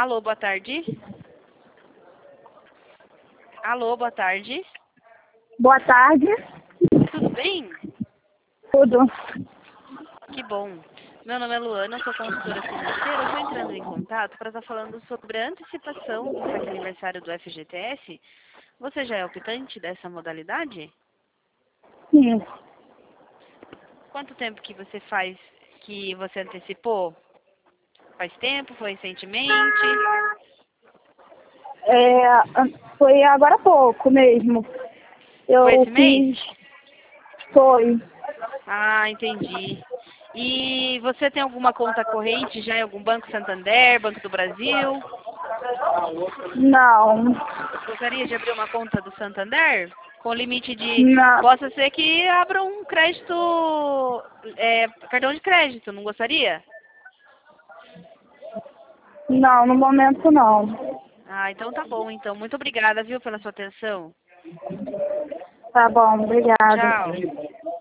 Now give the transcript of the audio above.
Alô, boa tarde. Alô, boa tarde. Boa tarde. Tudo bem? Tudo. Que bom. Meu nome é Luana, eu sou consultora financeira. Eu estou entrando em contato para estar falando sobre a antecipação do saque aniversário do FGTS. Você já é optante dessa modalidade? Sim. Quanto tempo que você faz que você antecipou? Faz tempo? Foi recentemente? Foi agora há pouco mesmo. Foi Eu esse mês? fiz. Foi. Ah, entendi. E você tem alguma conta corrente já em algum Banco Santander, Banco do Brasil? Não. Gostaria de abrir uma conta do Santander? Com limite de... Não. Possa ser que abra um crédito... cartão de crédito, não gostaria? Não, no momento não. Ah, então tá bom. Então, muito obrigada, viu, pela sua atenção. Tá bom, obrigada. Tchau.